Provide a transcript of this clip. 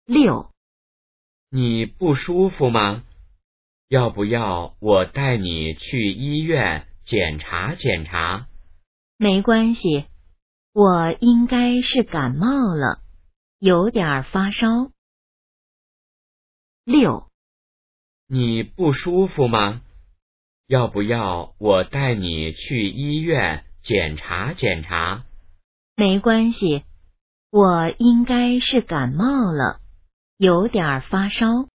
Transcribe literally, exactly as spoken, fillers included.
六， 你不舒服吗？要不要我带你去医院检查检查？ 没关系，我应该是感冒了，有点发烧。六， 你不舒服吗？要不要我带你去医院检查检查？ 没关系，我应该是感冒了，有点发烧。